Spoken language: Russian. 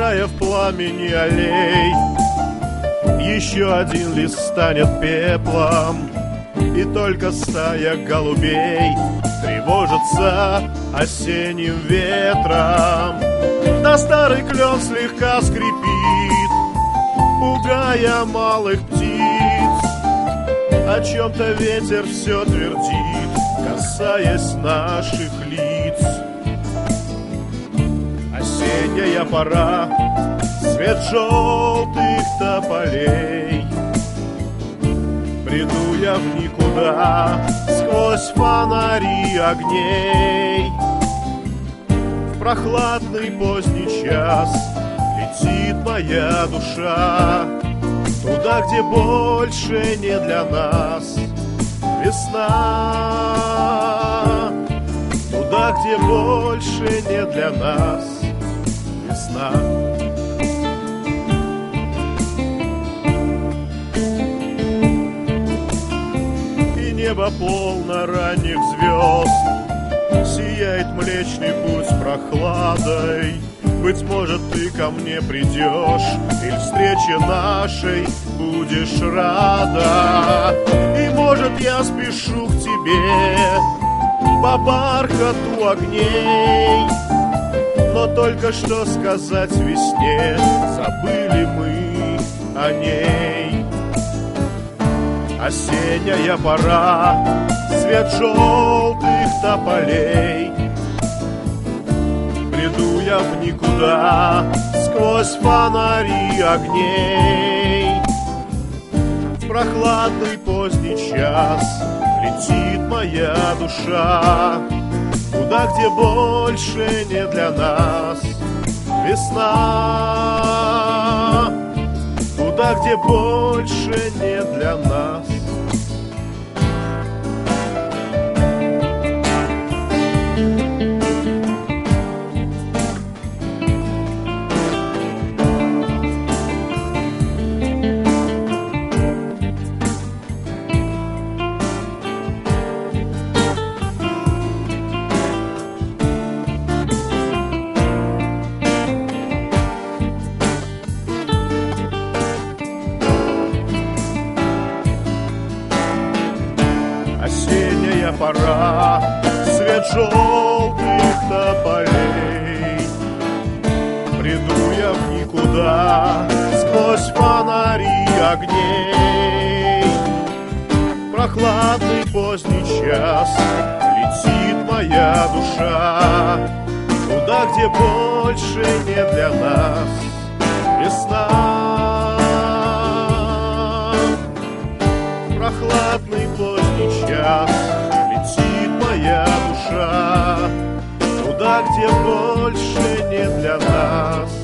Растая в пламени аллей, еще один лист станет пеплом, и только стая голубей тревожится осенним ветром. Да старый клен слегка скрипит, пугая малых птиц. О чем-то ветер все твердит, касаясь наших лиц. Осенняя пора, свет желтых тополей. Бреду я в никуда сквозь фонари огней. В прохладный поздний час летит моя душа туда, где больше не для нас весна. Туда, где больше не для нас весна. И небо полно ранних звезд, сияет Млечный Путь прохладой. Быть может, ты ко мне придешь, или встрече нашей будешь рада. И может, я спешу к тебе по бархату огней, но только что сказать весне, забыли мы о ней. Осенняя пора, свет желтых тополей. Бреду я в никуда сквозь фонари огней. В прохладный поздний час летит моя душа туда, где больше не для нас весна. Туда, где больше не для нас. Осенняя пора, свет желтых тополей. Приду я в никуда сквозь фонари огней. Прохладный поздний час летит моя душа туда, где больше не для нас весна. Прохладный поздний час летит моя душа туда, где больше не для нас